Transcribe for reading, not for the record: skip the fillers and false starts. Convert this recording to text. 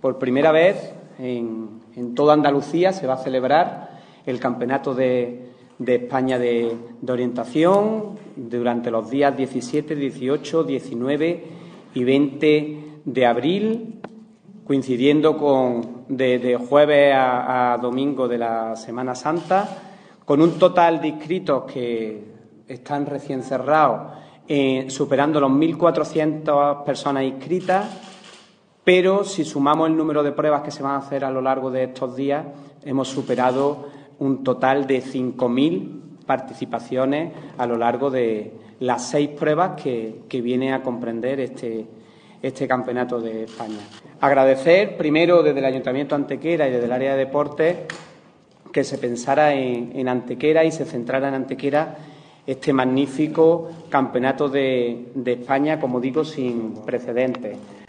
Por primera vez en toda Andalucía se va a celebrar el Campeonato de España de orientación durante los días 17, 18, 19 y 20 de abril, coincidiendo de jueves a domingo de la Semana Santa, con un total de inscritos que están recién cerrados, superando los 1.400 personas inscritas, pero si sumamos el número de pruebas que se van a hacer a lo largo de estos días, hemos superado un total de 5.000 participaciones a lo largo de las 6 pruebas que viene a comprender este Campeonato de España. Agradecer primero desde el Ayuntamiento de Antequera y desde el área de deportes que se pensara en Antequera y se centrara en Antequera este magnífico Campeonato de España, como digo, sin precedentes.